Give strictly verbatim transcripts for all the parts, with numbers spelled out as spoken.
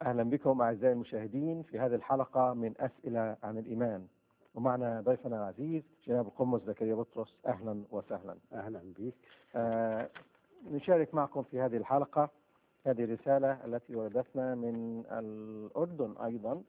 أهلا بكم أعزائي المشاهدين في هذه الحلقة من أسئلة عن الإيمان، ومعنا ضيفنا العزيز جناب القمص زكريا بطرس. أهلا وسهلا. أهلا بك. آه نشارك معكم في هذه الحلقة هذه الرسالة التي وردتنا من الأردن أيضا.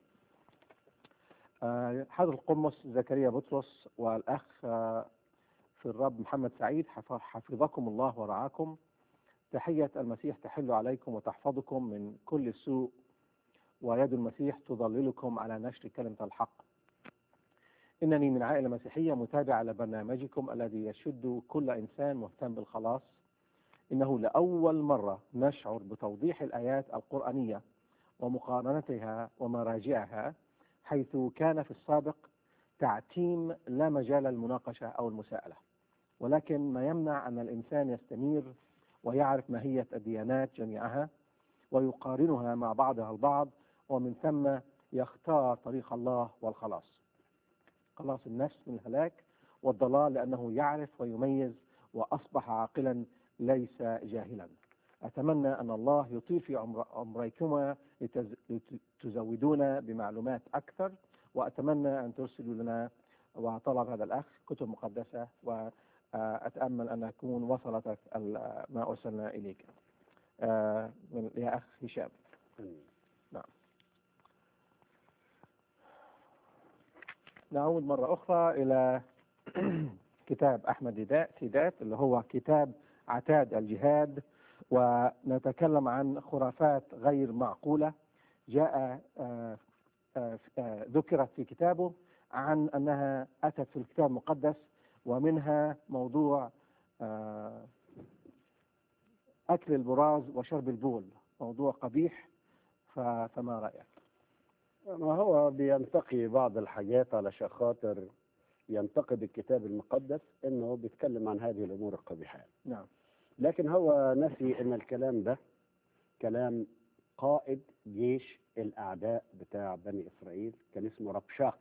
آه حضر القمص زكريا بطرس والأخ آه في الرب محمد سعيد حفظكم الله ورعاكم. تحية المسيح تحل عليكم وتحفظكم من كل سوء، ويد المسيح تظللكم على نشر كلمة الحق. إنني من عائلة مسيحية متابعة لبرنامجكم الذي يشد كل إنسان مهتم بالخلاص. إنه لأول مرة نشعر بتوضيح الآيات القرآنية ومقارنتها ومراجعها، حيث كان في السابق تعتيم لا مجال للمناقشة أو المساءلة، ولكن ما يمنع أن الإنسان يستنير ويعرف ماهية الديانات جميعها ويقارنها مع بعضها البعض، ومن ثم يختار طريق الله والخلاص، خلاص النفس من الهلاك والضلال، لأنه يعرف ويميز وأصبح عاقلا ليس جاهلا. أتمنى أن الله يطيل في عمر عمريكما لتزودونا بمعلومات أكثر، وأتمنى أن ترسلوا لنا، وطلب هذا الأخ، كتب مقدسة، وأتأمل أن أكون وصلتك ما أرسلنا إليك. آه يا أخ هشام. نعم. نعود مرة أخرى إلى كتاب أحمد ديدات اللي هو كتاب عتاد الجهاد، ونتكلم عن خرافات غير معقولة جاء آه آه آه ذكرت في كتابه عن أنها أتت في الكتاب المقدس، ومنها موضوع آه أكل البراز وشرب البول، موضوع قبيح. فما رأيك؟ ما هو بينتقي بعض الحاجات علشان خاطر ينتقد الكتاب المقدس انه بيتكلم عن هذه الامور القبيحه. نعم. لكن هو نسي ان الكلام ده كلام قائد جيش الاعداء بتاع بني اسرائيل، كان اسمه ربشاقي.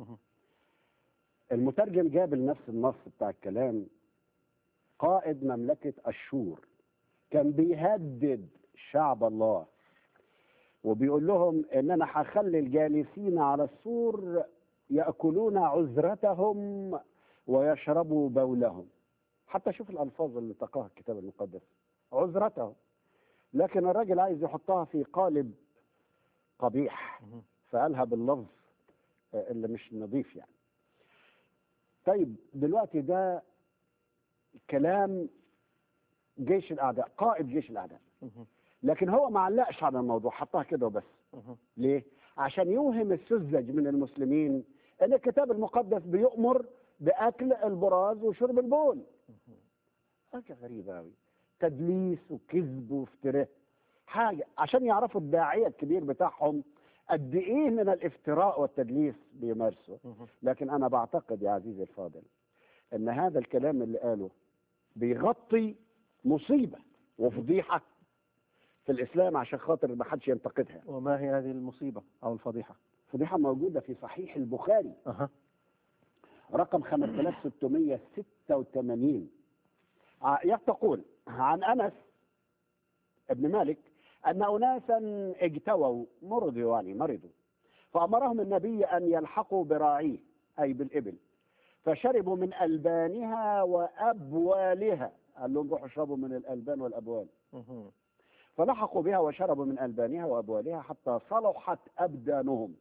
المترجم جاب لنفس النص بتاع الكلام قائد مملكه اشور، كان بيهدد شعب الله وبيقول لهم ان انا هخلي الجالسين على السور ياكلون عذرتهم ويشربوا بولهم. حتى شوف الالفاظ اللي انتقاها الكتاب المقدس، عذرتهم، لكن الراجل عايز يحطها في قالب قبيح فقالها باللفظ اللي مش نظيف يعني. طيب دلوقتي ده كلام جيش الاعداء، قائد جيش الاعداء، لكن هو ما علقش على الموضوع، حطها كده وبس. ليه؟ عشان يوهم السذج من المسلمين ان الكتاب المقدس بيؤمر باكل البراز وشرب البول. حاجه غريبه قوي، تدليس وكذب وافتراء، حاجه عشان يعرفوا الداعيه الكبير بتاعهم قد ايه من الافتراء والتدليس بيمارسوا. لكن انا بعتقد يا عزيزي الفاضل ان هذا الكلام اللي قاله بيغطي مصيبه وفضيحه في الإسلام عشان خاطر ما حدش ينتقدها. وما هي هذه المصيبة أو الفضيحة؟ فضيحة موجودة في صحيح البخاري أه. رقم خمسة آلاف وستمائة وستة وثمانين. تقول عن أنس ابن مالك أن أناسا اجتووا، مرضوا يعني مرضوا، فأمرهم النبي أن يلحقوا براعيه أي بالإبل، فشربوا من ألبانها وأبوالها. قال لهم روحوا اشربوا من الألبان والأبوال. أه. فلحقوا بها وشربوا من ألبانها وأبوالها حتى صلحت أبدانهم،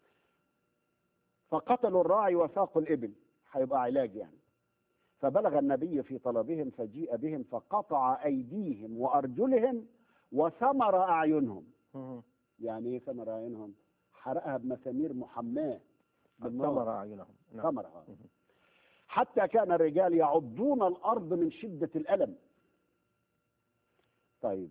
فقتلوا الراعي وساقوا الإبل، هيبقى علاج يعني. فبلغ النبي في طلبهم فجيء بهم فقطع أيديهم وأرجلهم وثمر أعينهم. يعني إيه ثمر أعينهم؟ حرقها بمسامير محماة ثمر أعينهم. ثمرها حتى كان الرجال يعضون الأرض من شدة الألم. طيب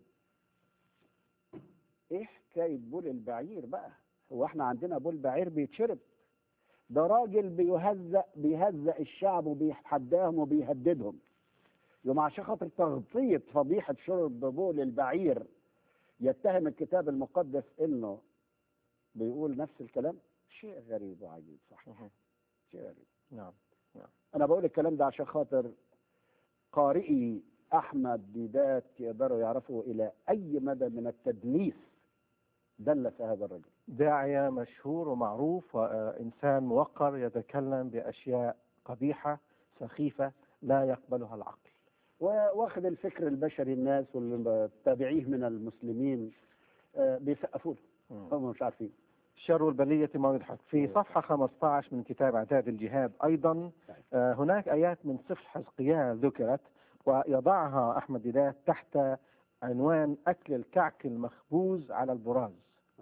ايه حكايه بول البعير بقى؟ هو احنا عندنا بول بعير بيتشرب؟ ده راجل بيهزأ بيهزأ الشعب وبيحداهم وبيهددهم. يوم عشان خاطر تغطيه فضيحه شرب بول البعير يتهم الكتاب المقدس انه بيقول نفس الكلام. شيء غريب وعجيب صحيح. شيء غريب. نعم نعم. انا بقول الكلام ده عشان خاطر قارئي احمد ديدات يقدروا يعرفوا الى اي مدى من التدليس دلس هذا الرجل. داعية مشهور ومعروف وإنسان موقر يتكلم بأشياء قبيحة سخيفة لا يقبلها العقل. واخذ الفكر البشري، الناس واللي تابعيه من المسلمين آه، بيسقفوا له، هم مش عارفين. شر البلية ما يضحك. في صفحة خمسة عشر من كتاب اعداد الجهاد أيضا آه، هناك آيات من سفر حزقيال ذكرت، ويضعها أحمد ديدات تحت عنوان أكل الكعك المخبوز على البراز.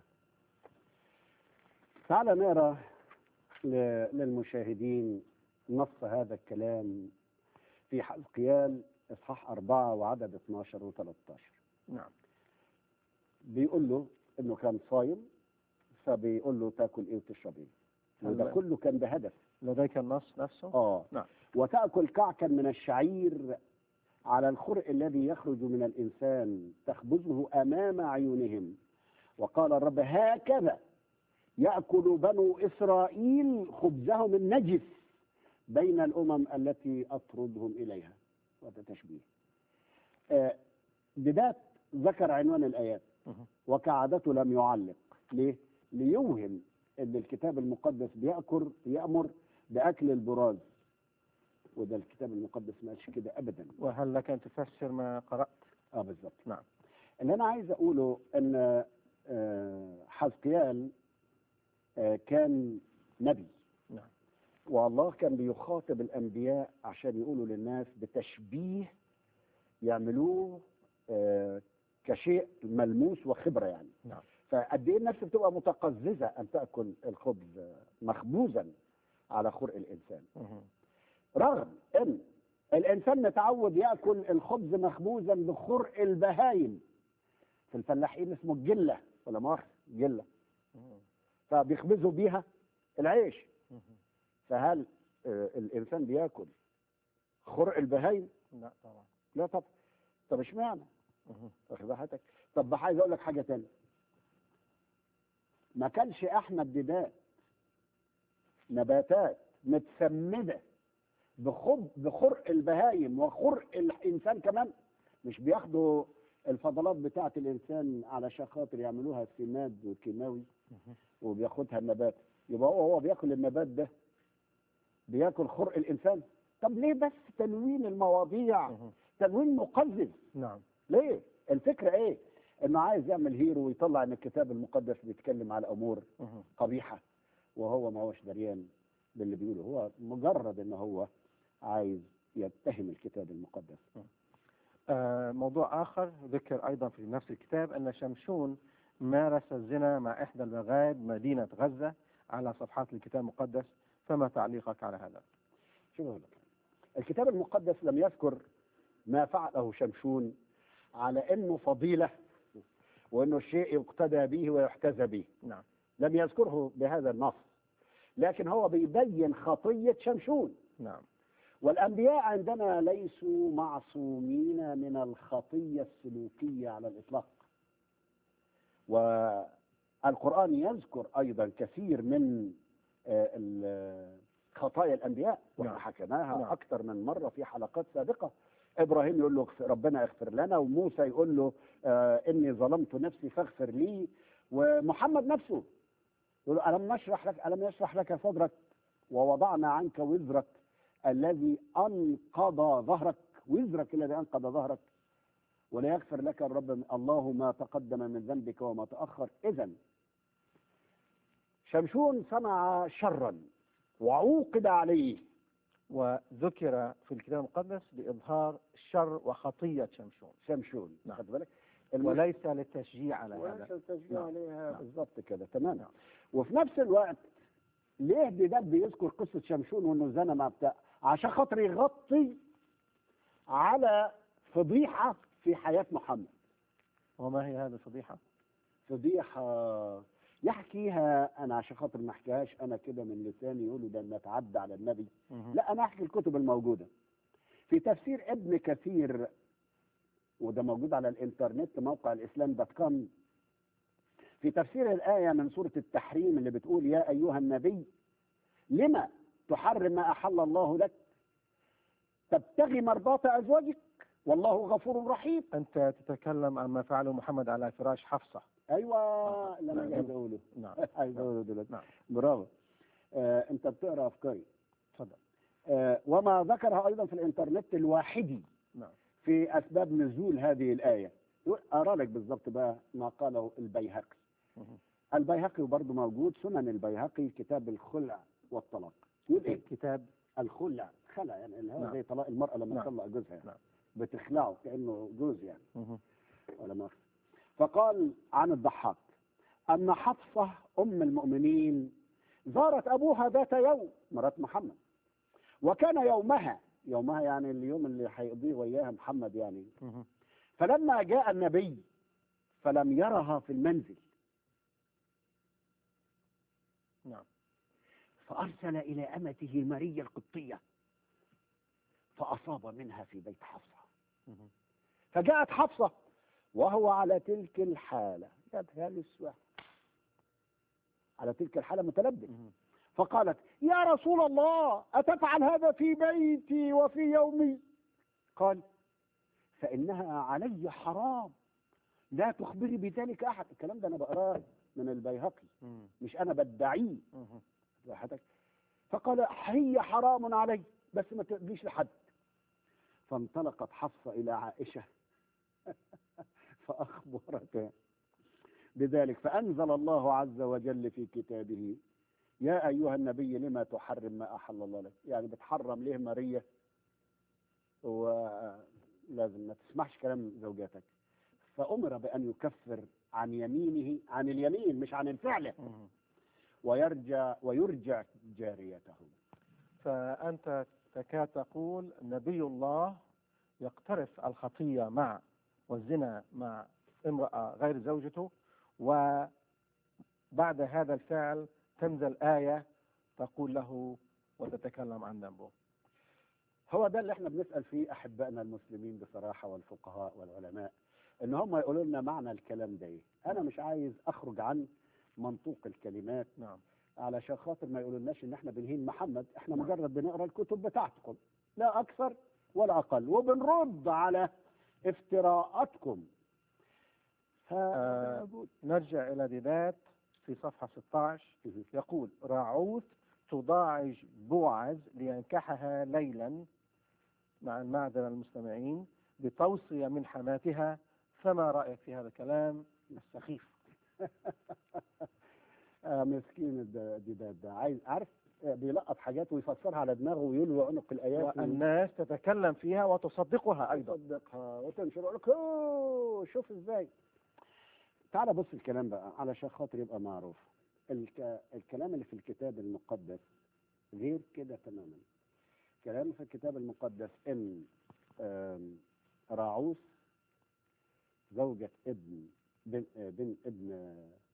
تعال نقرا ل- للمشاهدين نص هذا الكلام في حزقيال اصحاح أربعة وعدد اثناشر وثلاثة عشر. نعم. بيقول له انه كان صايم، فبيقول له تاكل ايه وتشرب ايه، وده هل- كله كان بهدف. لديك النص نفسه؟ اه نعم. وتاكل كعكا من الشعير على الخرق الذي يخرج من الانسان تخبزه امام عيونهم، وقال الرب هكذا ياكل بنو اسرائيل خبزهم النجس بين الامم التي اطردهم اليها. وهذا تشبيه. آه، بدات ذكر عنوان الايات مه. وكعادته لم يعلق. ليه؟ ليوهم ان الكتاب المقدس بيأكل يأمر باكل البراز، وده الكتاب المقدس ما قالش كده ابدا. وهل لك أن تفسر ما قرأت؟ اه بالظبط. نعم. اللي انا عايز اقوله ان آه، حزقيال آه، كان نبي، نعم. والله كان بيخاطب الانبياء عشان يقولوا للناس بتشبيه يعملوه آه، كشيء ملموس وخبره يعني. نعم. فقد ايه النفس بتبقى متقززه ان تاكل الخبز مخبوزا على خرق الانسان، مه. رغم ان الانسان متعود ياكل الخبز مخبوزا بخرق البهايم. في الفلاحين اسمه الجله ولا مؤاخذه جله، مه. فبيخبزوا بيها العيش. مه. فهل آه، الانسان بياكل خرق البهايم؟ لا طبعا. لا طب. طب اشمعنى؟ مه. واخد حضرتك؟ طب عايز اقول لك حاجه تانية. ما كانش احمد ديدات نباتات متسمده بخب بخرق البهايم وخرق الانسان كمان؟ مش بياخدوا الفضلات بتاعه الانسان علشان خاطر يعملوها سماد وكيماوي مه. وبياخدها النبات؟ يبقى هو هو بياكل النبات ده بياكل خرق الانسان؟ طب ليه بس تلوين المواضيع مه. تلوين مقزز؟ نعم. ليه؟ الفكره ايه؟ انه عايز يعمل هيرو ويطلع ان الكتاب المقدس بيتكلم على امور مه. قبيحه، وهو ما هوش دريان باللي بيقوله. هو مجرد ان هو عايز يتهم الكتاب المقدس. آه، موضوع آخر ذكر أيضا في نفس الكتاب أن شمشون مارس الزنا مع إحدى المغارب مدينة غزة على صفحات الكتاب المقدس، فما تعليقك على هذا؟ شو لك؟ الكتاب المقدس لم يذكر ما فعله شمشون على انه فضيله وانه شيء يقتدى به ويحتذى به. نعم. لم يذكره بهذا النص، لكن هو بيبين خطيه شمشون. نعم. والانبياء عندنا ليسوا معصومين من الخطيه السلوكيه على الاطلاق. والقرآن يذكر أيضا كثير من آه، ال- خطايا الأنبياء، واحنا نعم. حكيناها نعم. أكثر من مرة في حلقات سابقة. إبراهيم يقول له اغفر- ربنا اغفر لنا، وموسى يقول له آه، إني ظلمت نفسي فاغفر لي، ومحمد نفسه يقول له ألم نشرح لك ألم يشرح لك صدرك ووضعنا عنك وزرك الذي أنقض ظهرك. وزرك الذي أنقض ظهرك ولا يغفر لك الرب الله ما تقدم من ذنبك وما تأخر. إذن شمشون صنع شرا وعوقب عليه، وذكر في الكتاب المقدس لإظهار شر وخطية شمشون. شمشون نعم. خد بالك؟ وليس للتشجيع على وليس هذا. التشجيع نعم. عليها نعم. بالضبط كده تمام. نعم. وفي نفس الوقت ليه ده بيذكر قصة شمشون وانه زنى مع بتاع؟ عشان خاطر يغطي على فضيحة في حياة محمد. وما هي هذه الفضيحة؟ فضيحة يحكيها أنا عشان خاطر ما أحكيهاش أنا كده من لساني يقولوا ده أنا تعدى على النبي. مه. لا، أنا أحكي الكتب الموجودة في تفسير ابن كثير، وده موجود على الإنترنت موقع الإسلام دوت كوم. في تفسير الآية من سورة التحريم اللي بتقول يا أيها النبي لما تحرم ما أحل الله لك تبتغي مرضاة أزواجك والله غفور رحيم. أنت تتكلم عن ما فعله محمد على فراش حفصة. ايوه اللي انا نعم. عايز اقوله. نعم. عايز اقوله دلوقتي. نعم. برافو. آه انت بتقرا افكاري. تفضل. آه وما ذكرها ايضا في الانترنت الواحدي نعم. في اسباب نزول هذه الايه. ارى لك بالضبط بقى ما قاله البيهقي. مهم. البيهقي برضه موجود، سنن البيهقي، كتاب الخلع والطلاق. يقول ايه؟ كتاب الخلع، خلع يعني اللي هو نعم. زي طلاق المرأة لما نعم. تطلق جوزها يعني. نعم. بتخلعه كأنه جوز يعني مهم. ولا مؤاخذة. فقال عن الضحاك أن حفصة أم المؤمنين زارت أبوها ذات يوم، مرات محمد، وكان يومها، يومها يعني اليوم اللي هيقضيه وياها محمد يعني. مهم. فلما جاء النبي فلم يرها في المنزل، نعم. فأرسل إلى أمته ماريا القبطية فأصاب منها في بيت حفصة. مهم. فجاءت حفصة وهو على تلك الحالة، يا الإسواء، على تلك الحالة متلبس. مهم. فقالت يا رسول الله أتفعل هذا في بيتي وفي يومي؟ قال فإنها علي حرام، لا تخبري بذلك أحد. الكلام ده أنا بقراه من البيهقي، مهم. مش أنا بدعيه. مهم. راحتك. فقال هي حرام علي بس ما تقوليش لحد. فانطلقت حفصة إلى عائشة فأخبرتها بذلك، فأنزل الله عز وجل في كتابه يا أيها النبي لما تحرم ما أحل الله لك. يعني بتحرم ليه ماريا؟ ولازم ما تسمعش كلام زوجاتك. فأمر بأن يكفر عن يمينه، عن اليمين مش عن الفعل، مهم. ويرجع ويرجع جاريته. فأنت تكاد تقول نبي الله يقترف الخطية مع والزنا مع امرأة غير زوجته، وبعد هذا الفعل تنزل آية تقول له وتتكلم عن ذنبه. هو ده اللي احنا بنسأل فيه أحبائنا المسلمين بصراحة، والفقهاء والعلماء، إن هم يقولوا لنا معنى الكلام ده إيه. أنا مش عايز أخرج عن منطوق الكلمات نعم. علشان خاطر ما يقولولناش إن احنا بنهين محمد. احنا مجرد بنقرأ الكتب بتاعتكم لا أكثر ولا أقل، وبنرد على افتراءاتكم. آه نرجع إلى ديدات في صفحة ستة عشر. يقول راعوث تضاعج بوعز لينكحها ليلا مع المعذرة المستمعين بتوصية من حماتها، فما رأيك في هذا الكلام السخيف؟ آه مسكين الديدات ده، عايز عارف بيلقط حاجات ويفسرها على دماغه ويلوي عنق الآيات، والناس تتكلم فيها وتصدقها أيضا. تصدقها وتنشر، يقول لك أوه شوف إزاي. تعال بص الكلام بقى علشان خاطر يبقى معروف. الك... الكلام اللي في الكتاب المقدس غير كده تماما. كلام في الكتاب المقدس ان راعوث زوجة ابن بن, بن ابن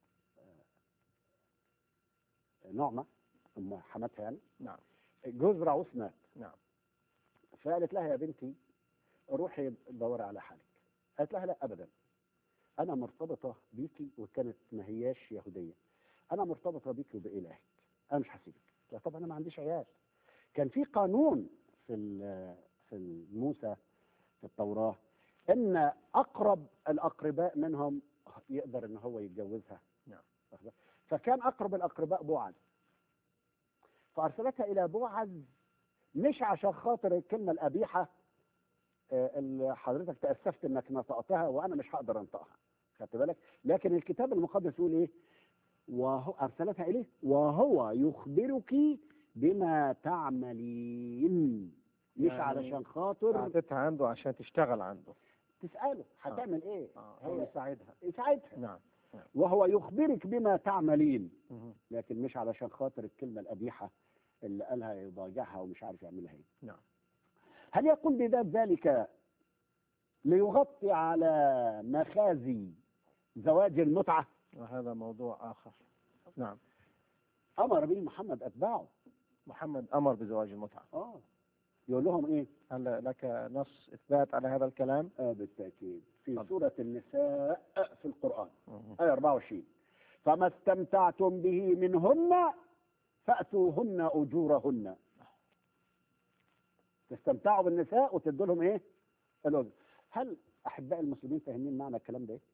نعمة ام حماتها يعني. نعم. جوز راعوث مات. نعم. فقالت لها يا بنتي روحي دوري على حالك. قالت لها لا ابدا، انا مرتبطه بيكي، وكانت ما هياش يهوديه، انا مرتبطه بيكي وبالهك، انا مش هسيبك. لا طبعا انا ما عنديش عيال. كان في قانون في في موسى في التوراه ان اقرب الاقرباء منهم يقدر ان هو يتجوزها. نعم. فكان اقرب الاقرباء بوعز، فارسلتها الى بوعز مش عشان خاطر الكلمه القبيحه اللي حضرتك تاسفت انك نطقتها وانا مش هقدر انطقها، خدت بالك؟ لكن الكتاب المقدس يقول ايه؟ وهو ارسلتها اليه وهو يخبرك بما تعملين، مش يعني علشان خاطر أعطيتها عنده عشان تشتغل عنده، تساله هتعمل آه. ايه؟ آه. هو يساعدها. يساعدها. نعم. نعم. وهو يخبرك بما تعملين، مه. لكن مش علشان خاطر الكلمه القبيحه اللي قالها يضاجعها ومش عارف يعملها ايه. نعم. هل يقول بذات ذلك ليغطي على مخازي زواج المتعة؟ وهذا موضوع آخر. نعم. أمر به محمد أتباعه. محمد أمر بزواج المتعة. آه يقول لهم إيه؟ هل لك نص إثبات على هذا الكلام؟ آه بالتأكيد في طب. سورة النساء في القرآن مه. آية أربعة وعشرين فما استمتعتم به منهن فأتوهن أجورهن. تستمتعوا بالنساء وتدوا لهم إيه؟ الأذن. هل أحباء المسلمين فاهمين معنى الكلام ده؟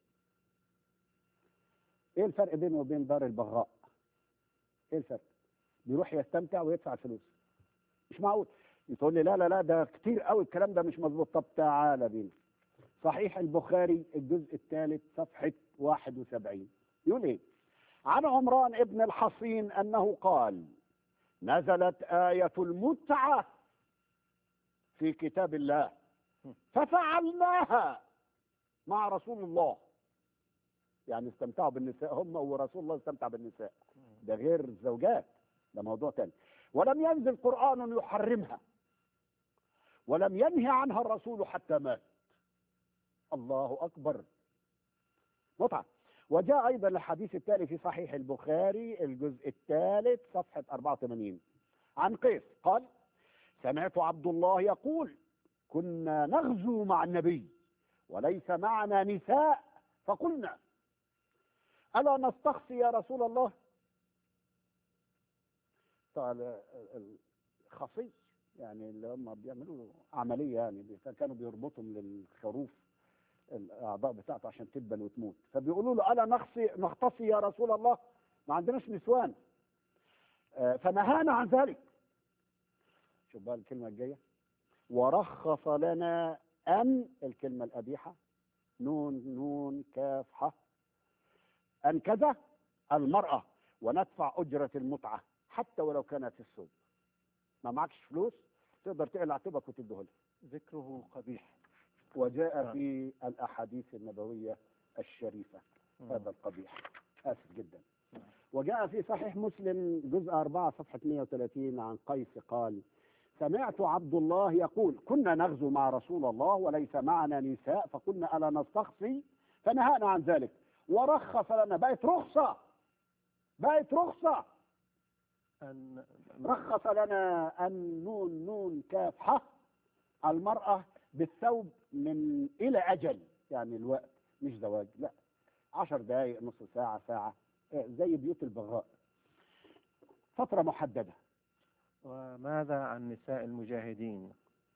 إيه الفرق بينه وبين دار البغاء؟ إيه الفرق؟ بيروح يستمتع ويدفع الفلوس. مش معقول. تقول لي لا لا لا ده كتير قوي الكلام ده مش مظبوط. طب تعالى بينا. صحيح البخاري الجزء الثالث صفحة واحد وسبعين يقول إيه؟ عن عمران ابن الحصين أنه قال: نزلت آية المتعة في كتاب الله ففعلناها مع رسول الله. يعني استمتعوا بالنساء هم، ورسول الله استمتع بالنساء. ده غير الزوجات، ده موضوع تاني. ولم ينزل قرآن يحرمها ولم ينهي عنها الرسول حتى مات. الله أكبر. متعة. وجاء أيضا الحديث التالي في صحيح البخاري الجزء الثالث صفحة أربعة وثمانين عن قيس قال: سمعت عبد الله يقول: كنا نغزو مع النبي وليس معنا نساء فقلنا: ألا نستخفي يا رسول الله؟ قال الخصي يعني اللي هم بيعملوا عملية، يعني كانوا بيربطهم للخروف الأعضاء بتاعته عشان تدبل وتموت، فبيقولوا له: ألا نخصي نختصي يا رسول الله؟ ما عندناش نسوان. آه فنهانا عن ذلك. شوف بقى الكلمة الجاية: ورخص لنا أن، الكلمة القبيحة، نون نون كاف ح، أن كذا المرأة وندفع أجرة المتعة حتى ولو كانت في السوق. ما معكش فلوس تقدر تقلع تبك وتديه لها. ذكره قبيح. وجاء في الأحاديث النبوية الشريفة هذا القبيح. آسف جدا. وجاء في صحيح مسلم جزء أربعة صفحة مئة وثلاثين عن قيس قال: سمعت عبد الله يقول: كنا نغزو مع رسول الله وليس معنا نساء فقلنا: ألا نستخفي؟ فنهانا عن ذلك ورخص لنا. بقت رخصة، بقت رخصة. أن رخص لنا أن نون نون كاف ح المرأة بالثوب من إلى أجل، يعني الوقت مش زواج، لا، عشر دقائق، نص ساعة، ساعة، زي بيوت البغاء، فترة محددة. وماذا عن نساء المجاهدين؟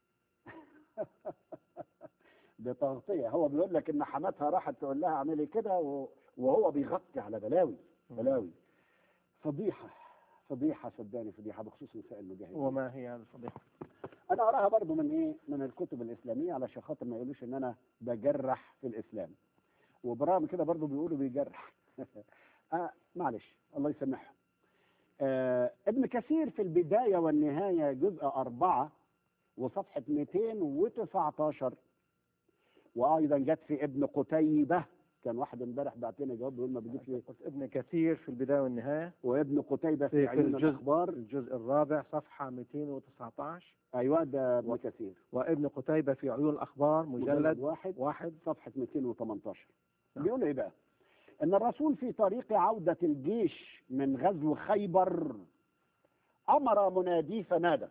بتغطية. هو بيقول لك إن حماتها راحت تقول لها اعملي كده وهو بيغطي على بلاوي بلاوي. فضيحة فضيحة صدقني، فضيحة بخصوص نساء المجاهدين. وما هي الفضيحة؟ أنا أراها برضو من إيه؟ من الكتب الإسلامية، علشان خاطر ما يقولوش إن أنا بجرح في الإسلام، وبرغم كده برضو بيقولوا بيجرح. آه معلش الله يسامحهم. آه ابن كثير في البداية والنهاية جزء أربعة وصفحة مئتين وتسعة عشر، وأيضا جت في ابن قتيبة. كان واحد امبارح بعت لنا جواب بيقول ما بيجيش ليه. ابن كثير في البداية والنهاية، وابن قتيبة في, في, في عيون الجزء الأخبار الجزء الرابع صفحة مئتين وتسعة عشر. أيوة ده ابن و... كثير. وابن قتيبة في عيون الأخبار مجلد واحد واحد صفحة مئتين وثمانية عشر. نعم. بيقول إيه بقى؟ إن الرسول في طريق عودة الجيش من غزو خيبر أمر مناديه فنادى: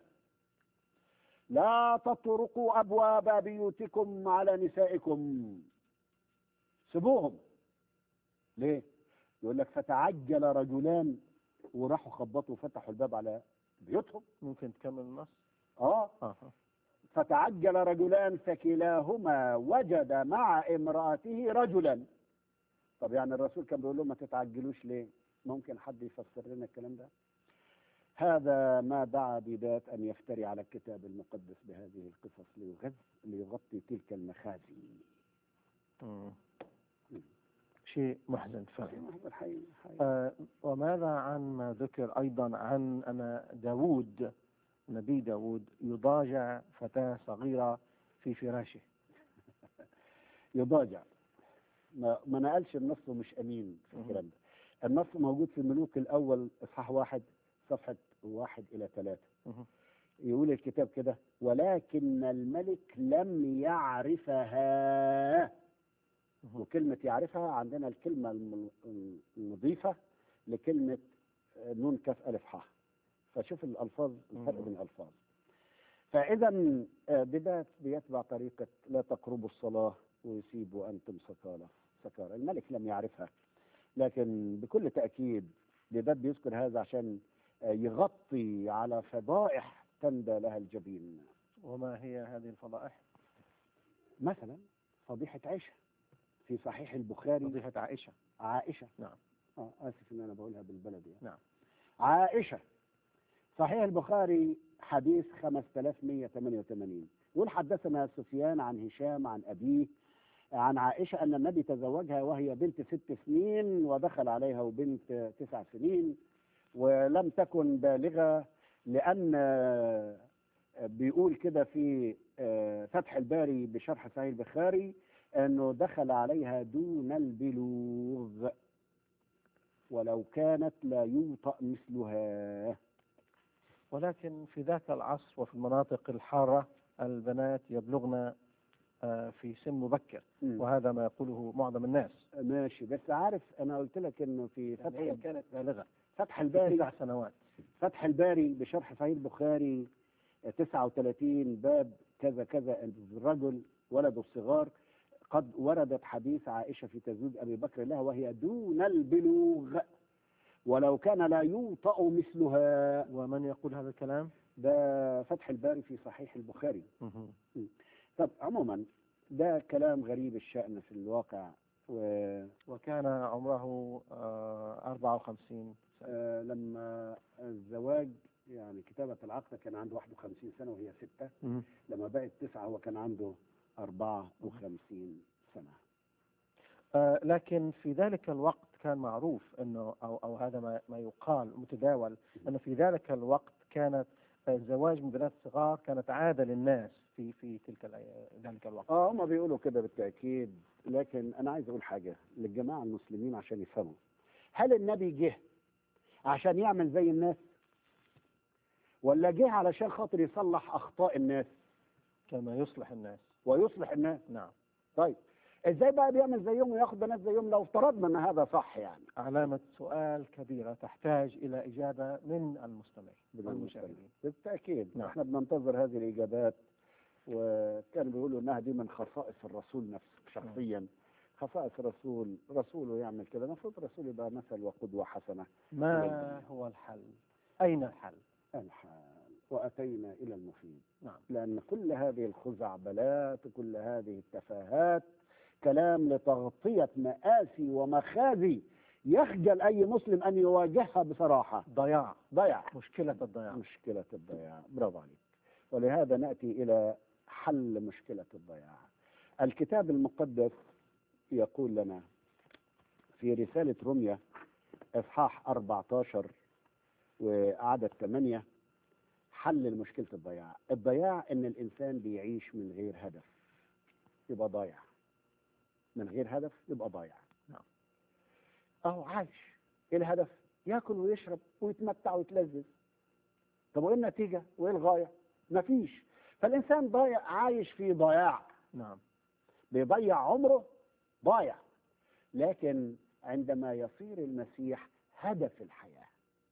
لا تطرقوا أبواب بيوتكم على نسائكم. سيبوهم. ليه؟ يقول لك: فتعجل رجلان، وراحوا خبطوا وفتحوا الباب على بيوتهم. ممكن تكمل النص؟ اه آه. فتعجل رجلان فكلاهما وجد مع امرأته رجلا. طب يعني الرسول كان بيقول لهم ما تتعجلوش ليه؟ ممكن حد يفسر لنا الكلام ده؟ هذا ما دعا بذات أن يفتري على الكتاب المقدس بهذه القصص ليغذ ليغطي تلك المخازي. مم. شيء محزن فعلا. حقيقي. آه وماذا عن ما ذكر أيضا عن أن داود، نبي داود، يضاجع فتاة صغيرة في فراشه؟ يضاجع؟ ما, ما نقلش النص ومش أمين في الكلام ده. النص موجود في الملوك الأول إصحاح واحد صفحة واحد إلى ثلاثة. يقول الكتاب كده: ولكن الملك لم يعرفها. وكلمة يعرفها عندنا الكلمة المضيفة لكلمة نون كاف ألف حاء. فشوف الألفاظ، الفرق بين الألفاظ. فإذا بدأت بيتبع طريقة لا تقربوا الصلاة ويسيبوا أنتم سكارى سكارى. الملك لم يعرفها، لكن بكل تأكيد بدأت بيذكر هذا عشان يغطي على فضائح تندى لها الجبين. وما هي هذه الفضائح؟ مثلا فضيحة عائشة في صحيح البخاري. فضيحة عائشة. عائشة نعم. اه اسف ان انا بقولها بالبلدي يعني. نعم. عائشة صحيح البخاري حديث خمسة آلاف ومئة وثمانية وثمانين يقول حدثنا سفيان عن هشام عن أبيه عن عائشة أن النبي تزوجها وهي بنت ست سنين ودخل عليها وبنت تسع سنين ولم تكن بالغة، لأن آه، بيقول كده في آه، فتح الباري بشرح صحيح البخاري أنه دخل عليها دون البلوغ ولو كانت لا يوطأ مثلها. ولكن في ذاك العصر وفي المناطق الحارة البنات يبلغن آه، في سن مبكر، مم. وهذا ما يقوله معظم الناس. ماشي، بس عارف أنا قلت لك إنه في فتح هي كانت بالغة فتح الباري تسع سنوات. فتح الباري بشرح صحيح البخاري تسعة وثلاثين باب كذا كذا الرجل ولد الصغار قد وردت حديث عائشة في تزويج أبي بكر لها وهي دون البلوغ ولو كان لا يوطأ مثلها. ومن يقول هذا الكلام؟ ده فتح الباري في صحيح البخاري. مهم. طب عموما ده كلام غريب الشأن في الواقع. و... وكان عمره آه، أربعة وخمسين سنة. آه لما الزواج يعني كتابة العقد كان عنده واحد وخمسين سنة وهي ستة، مهم. لما بقت تسعة هو كان عنده أربعة وخمسين سنة. آه، لكن في ذلك الوقت كان معروف انه او او هذا ما ما يقال متداول انه في ذلك الوقت كانت الزواج من بنات صغار كانت عادة للناس في في تلك الأي- ذلك الوقت. اه هم بيقولوا كده بالتأكيد، لكن أنا عايز أقول حاجة للجماعة المسلمين عشان يفهموا. هل النبي جه عشان يعمل زي الناس ولا جه علشان خاطر يصلح أخطاء الناس كما يصلح الناس. ويصلح الناس؟ نعم. طيب ازاي بقى بيعمل زيهم وياخد بنات زيهم لو افترضنا ان هذا صح يعني؟ علامة سؤال كبيرة تحتاج إلى إجابة من المستمع والمشاهدين. بالتأكيد. نعم. احنا بننتظر هذه الإجابات، وكانوا بيقولوا انها دي من خصائص الرسول نفسه شخصيا. خصائص الرسول، رسوله يعمل كده، المفروض الرسول يبقى مثل وقدوة حسنة. ما هو الحل؟ أين الحل؟ الحال وأتينا إلى المفيد. نعم. لأن كل هذه الخزعبلات وكل هذه التفاهات كلام لتغطية مآسي ومخازي يخجل أي مسلم أن يواجهها بصراحة. ضياع. ضياع. مشكلة الضياع. مشكلة الضياع. برافو عليك. ولهذا نأتي إلى حل مشكلة الضياع. الكتاب المقدس يقول لنا في رسالة روميا إصحاح أربعة عشر وعدد ثمانية حل مشكلة الضياع. الضياع إن الإنسان بيعيش من غير هدف يبقى ضايع. من غير هدف يبقى ضايع. نعم. أهو عايش، إيه الهدف؟ ياكل ويشرب ويتمتع ويتلذذ. طب وإيه النتيجة؟ وإيه الغاية؟ مفيش. فالإنسان ضايع، عايش في ضياع. نعم. بيضيع عمره ضايع. لكن عندما يصير المسيح هدف الحياة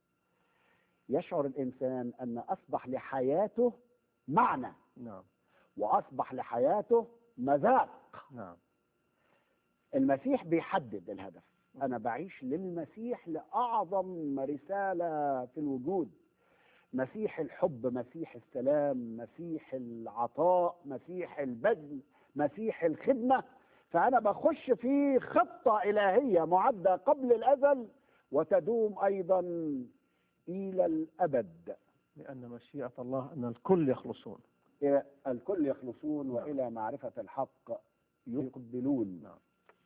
يشعر الإنسان أن أصبح لحياته معنى نعم. وأصبح لحياته مذاق. نعم. المسيح بيحدد الهدف. أنا بعيش للمسيح لأعظم رسالة في الوجود. مسيح الحب، مسيح السلام، مسيح العطاء، مسيح البذل، مسيح الخدمة. فأنا بخش في خطة إلهية معدة قبل الأزل وتدوم أيضا إلى الأبد. لأن مشيئة الله أن الكل يخلصون. إلى الكل يخلصون. نعم. وإلى معرفة الحق يقبلون. نعم.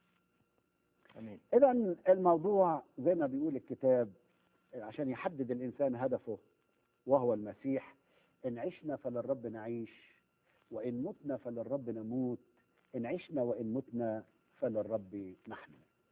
أمين. إذا الموضوع زي ما بيقول الكتاب عشان يحدد الإنسان هدفه وهو المسيح. إن عشنا فللرب نعيش وإن متنا فللرب نموت. إن عشنا وإن متنا فللرب نحن.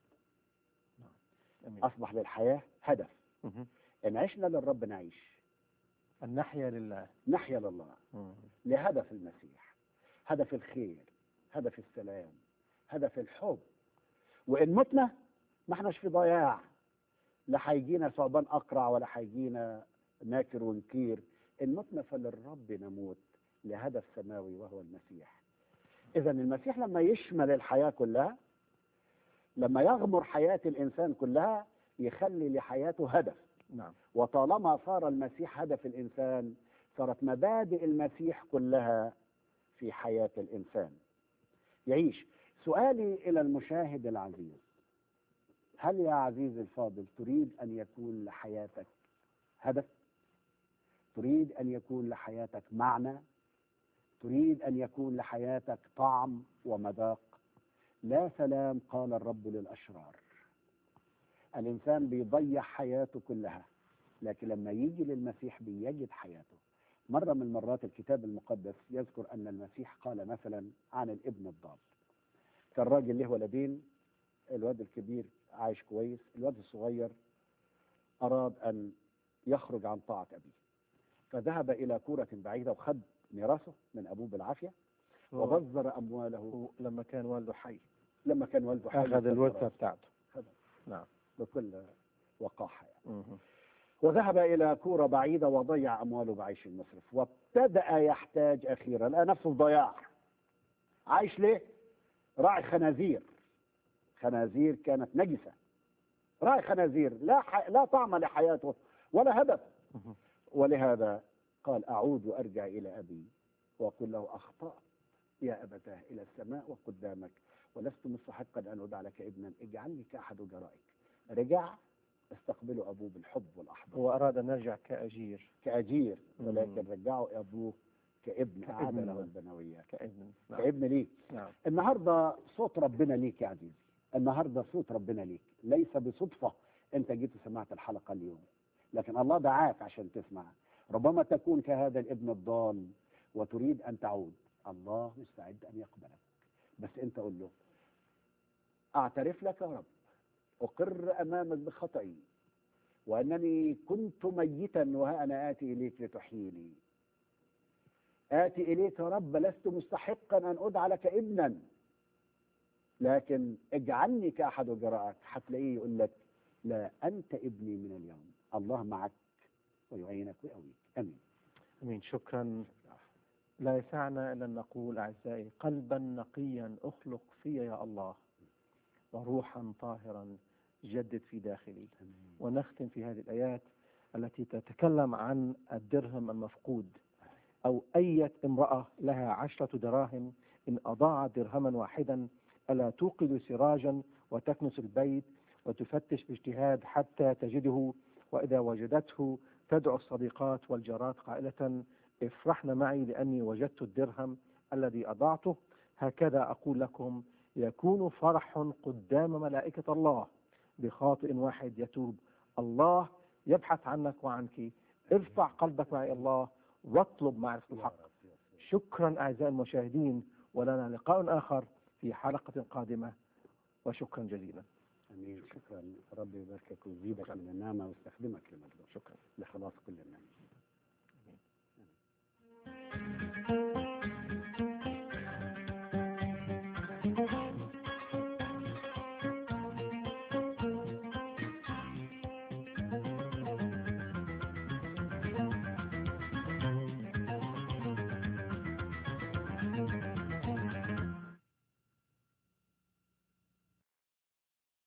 أمين. أصبح للحياة هدف. مهم. إن عشنا للرب نعيش. أن نحيا لله. نحيا لله. مهم. لهدف المسيح. هدف الخير، هدف السلام، هدف الحب. وإن متنا ما احناش في ضياع. لا هيجينا ثعبان أقرع ولا هيجينا ناكر ونكير. إن متنا فللرب نموت لهدف سماوي وهو المسيح. إذا المسيح لما يشمل الحياة كلها، لما يغمر حياة الإنسان كلها، يخلي لحياته هدف. نعم. وطالما صار المسيح هدف الإنسان صارت مبادئ المسيح كلها في حياة الإنسان. يعيش. سؤالي إلى المشاهد العزيز، هل يا عزيزي الفاضل تريد أن يكون لحياتك هدف؟ تريد أن يكون لحياتك معنى؟ تريد أن يكون لحياتك طعم ومذاق؟ لا سلام قال الرب للأشرار. الإنسان بيضيع حياته كلها، لكن لما يجي للمسيح بيجد حياته. مرة من المرات الكتاب المقدس يذكر أن المسيح قال مثلا عن الابن الضال. كان راجل له ولدين، الواد الكبير عايش كويس، الواد الصغير أراد أن يخرج عن طاعة أبيه، فذهب إلى كورة بعيدة وخد ميراثه من أبوه بالعافية وبذر أمواله. لما كان والده حي لما كان والده حي أخذ الورثة بتاعته. نعم، بكل وقاحة يعني. مه. وذهب إلى كورة بعيدة وضيع أمواله بعيش المصرف، وابتدأ يحتاج أخيرا، لقى نفسه في ضياع. عايش ليه؟ راعي خنازير. خنازير كانت نجسة. راعي خنازير، لا ح... لا طعم لحياته ولا هدف. مه. ولهذا قال أعود وأرجع إلى أبي وأقول له أخطأت يا أبتاه إلى السماء وقدامك، ولست مستحقا أن أدع لك ابنا، اجعلني كأحد أجرائك. رجع استقبله أبوه بالحب والأحضان، وأراد أن يرجع كأجير كأجير، مم. ولكن رجعه أبوه كابن، أعاد كابن. له البنوية، كابن. نعم. كابن ليك. نعم. النهاردة صوت ربنا ليك يا عزيزي، النهاردة صوت ربنا ليك، ليس بصدفة أنت جيت سمعت الحلقة اليوم، لكن الله دعاك عشان تسمع. ربما تكون كهذا الابن الضال وتريد أن تعود، الله مستعد أن يقبلك، بس أنت قل له أعترف لك يا رب، أقر أمامك بخطئي، وأنني كنت ميتا وها أنا آتي إليك لتحييني. آتي إليك يا رب، لست مستحقا أن أدعى لك ابنا، لكن اجعلني كأحد أجرائك. هتلاقيه يقول لك لا، أنت ابني من اليوم. الله معك ويعينك ويقويك. أمين. أمين. شكرا. لا يسعنا إلا أن نقول أعزائي قلبا نقيا أخلق في يا الله، وروحا طاهرا جدد في داخلي. ونختم في هذه الآيات التي تتكلم عن الدرهم المفقود، أو أية امرأة لها عشرة دراهم إن أضاعت درهما واحدا ألا توقد سراجا وتكنس البيت وتفتش باجتهاد حتى تجده، وإذا وجدته تدعو الصديقات والجارات قائلة افرحن معي لأني وجدت الدرهم الذي أضعته. هكذا أقول لكم يكون فرح قدام ملائكة الله بخاطئ واحد يتوب. الله يبحث عنك وعنك. ارفع قلبك مع الله واطلب معرفة الحق. شكرا أعزائي المشاهدين، ولنا لقاء آخر في حلقة قادمة، وشكرا جزيلا. امين. شكرا. ربي يباركك ويزيدك من النعمه ويستخدمك لمجده. شكرا. لخلاص كل